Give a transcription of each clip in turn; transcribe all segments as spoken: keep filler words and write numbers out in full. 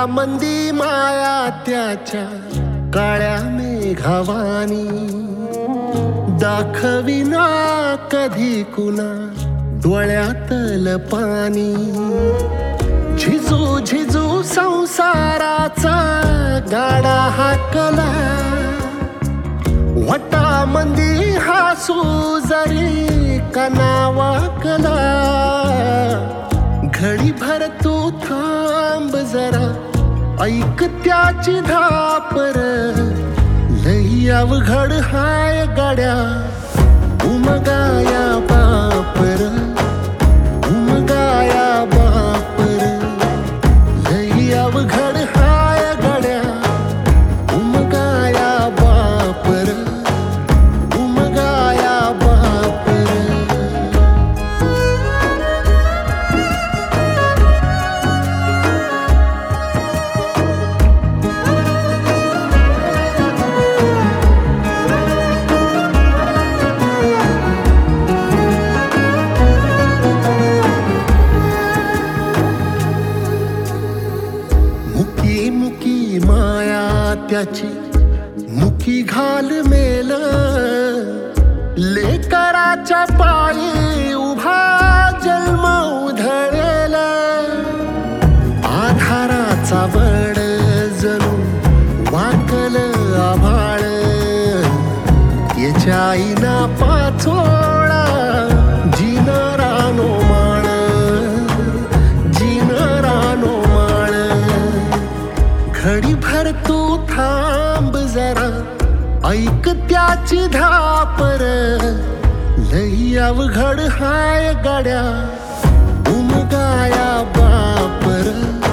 मंदी माया त्याच्या काळ्या मेघावानी, दाखविना कधी कुणा डोळ्यातल पाणी. झिजू झिजू संसाराचा गाडा हाकला, वटामंदी हासू जरी कना वाकला. घडीभर तू थांब जरा, ऐक त्याची धापर, लई अवघड हाय गड्या उमगाया बापर. उमगाया बापर, लई अवघड हाय गड्या उमगाया बापर. उमगाया बापर. मुकी मुकी माया त्याची मुकी घाल मेल, लेकराच्या पायी उभा जन्म उधळेल. आधाराचा बड जणू वाकल आभाळ, याच्या आईना पाचोळा जिनरानो माळ. जिनरानो माळ. घडीभर तू थांब जरा, ऐक त्याची धापर, लई अवघड हाय गड्या उमगाया बापर.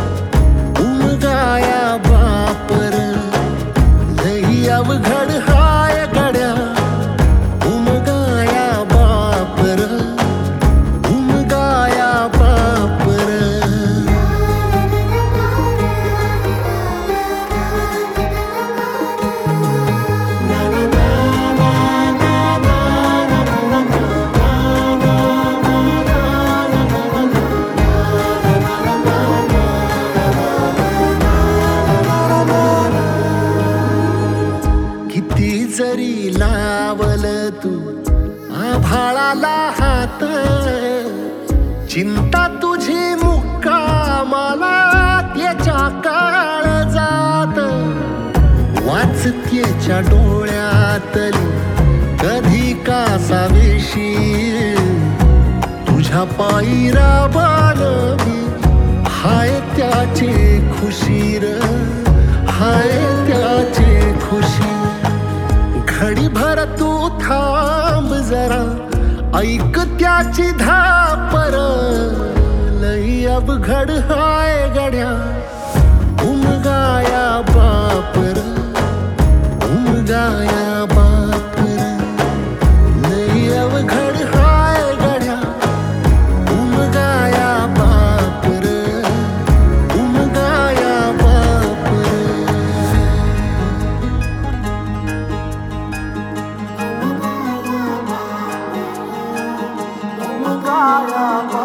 उमगाया बापर, लई अवघड हाय गड्या उमगाया बापर. उमगाया बापर. किती जरी लावल तू आभाळाला हात, चिंता तुझी मुक्कामाला त्याच्या काळजात. वाचतेच्या डोळ्यातली कधी कासावेशी, तुझ्या पायी राबानवी हाय त्याचे खुशीर. हाय त्याचे खुशी. घडीभर तू थांब जरा, ऐक त्याची धापर, लई अवघड हाय गड्या उमगाया बापर. उमगाया बापर, लई अवघड हाय गड्या उमगाया बापर. उमगाया बापर. उमगाया बापर.